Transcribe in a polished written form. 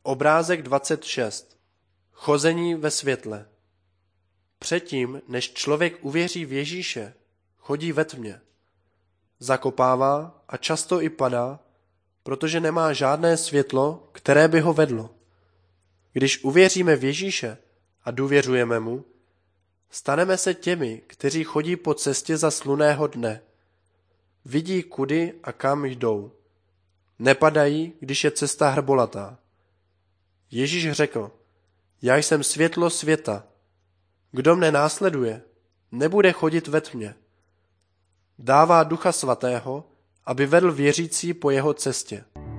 Obrázek 26. Chození ve světle. Předtím, než člověk uvěří v Ježíše, chodí ve tmě. Zakopává a často i padá, protože nemá žádné světlo, které by ho vedlo. Když uvěříme v Ježíše a důvěřujeme mu, staneme se těmi, kteří chodí po cestě za slunného dne. Vidí, kudy a kam jdou. Nepadají, když je cesta hrbolatá. Ježíš řekl: Já jsem světlo světa. Kdo mne následuje, nebude chodit ve tmě. Dává Ducha Svatého, aby vedl věřící po jeho cestě.